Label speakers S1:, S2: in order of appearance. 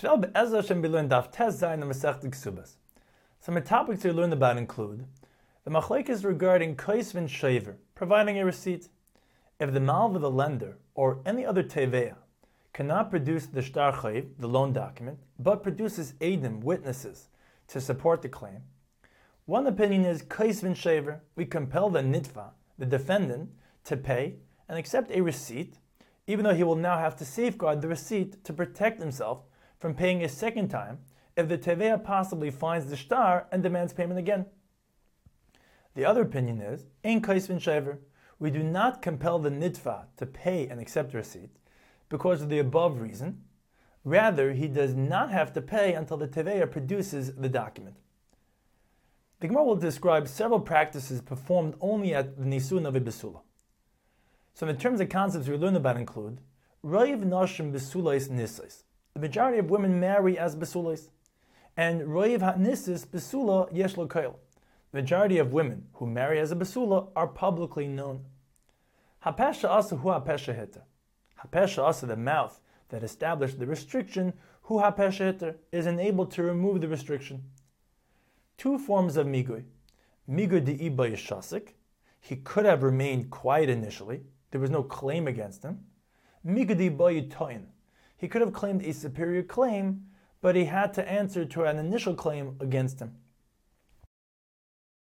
S1: Today, Be'ezras Hashem, we learn Daf Tes Zayin and Masechta Ksubas. Some of the topics we learn about include the machlekes regarding Kais V'in Shaver, providing a receipt. If the malva, the lender, or any other teveya cannot produce the shtar chayiv, the loan document, but produces eidim, witnesses, to support the claim, one opinion is Kais V'in Shaver, we compel the nitva, the defendant, to pay and accept a receipt, even though he will now have to safeguard the receipt to protect himself from paying a second time if the teveya possibly finds the shtar and demands payment again. The other opinion is, Ein Kais V'in Shaver, we do not compel the nitva to pay and accept the receipt because of the above reason. Rather, he does not have to pay until the teveya produces the document. The Gemara will describe several practices performed only at the Nisun of a Besula. So in terms of concepts we learn about include, Roiv Nashim Besulais Nisais. The majority of women marry as Besulais. And Roiv HaNisis Besula Yesh Lo Kail. The majority of women who marry as a Besula are publicly known. HaPesha Asa Hu HaPesha Heter. HaPesha Asa, the mouth that established the restriction, Hu HaPesha Heter, is enabled to remove the restriction. Two forms of Migui. Migui De'iba Yeshasik. He could have remained quiet initially. There was no claim against him. Migui De'iba Yitoin. He could have claimed a superior claim, but he had to answer to an initial claim against him.